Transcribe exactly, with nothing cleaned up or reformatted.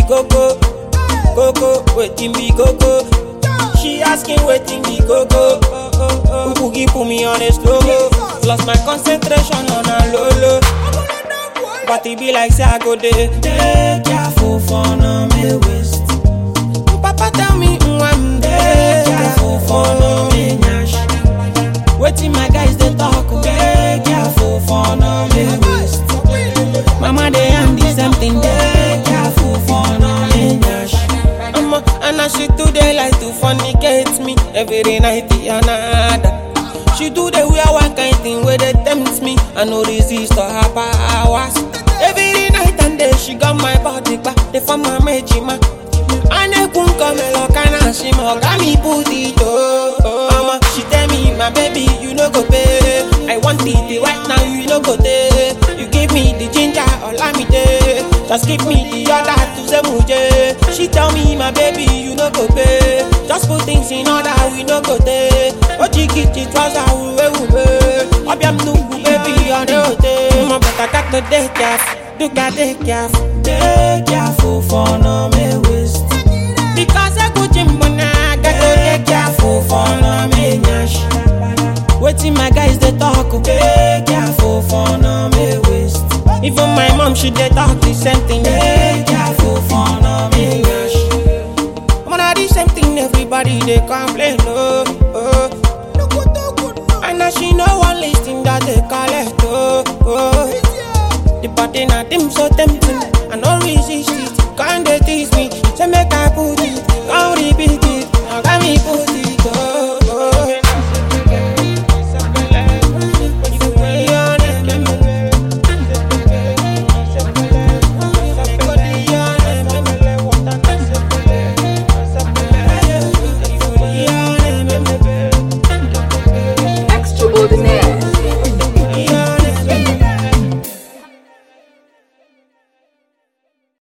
coco, coco, waiting be coco. She asking waiting be coco. Boogie put me on a slow mo. Lost my concentration on a low low. But it be like say I go there. Take careful for no me waste. Papa tell me I'm there. Careful for no me nyash. Waiting my guys they talk. Take careful for no me waste. Mama they am the same thing. Take careful for no me nyash. Mama and she do they like to fornicate me every night another. She do the way one kind thing where they tempt me. I no resist to her powers. Every night and day she got my body back. They found my majima. And I couldn't come along and she got me put it oh. Mama, she tell me my baby you no go pay. I want it right now you no go there. You give me the ginger or let me there. Just give me the other to say muje. She tell me my baby you no go pay. Just put things in order we no go there. But you get it was a uwe uwe. Obiam nu baby on the hotel. Mama but I got to take care. Do got take careful. Take careful for no me waste. Because I go gym when I got to take careful for no me nyash. Waiting my guys they talk. Take careful for no me waste. Even my mom she they talk the same thing. Take careful for no me nyash. Man I the same thing everybody they complain oh oh. And now she know one listing that they call it oh oh. The body na dim so tempting, I no resist it.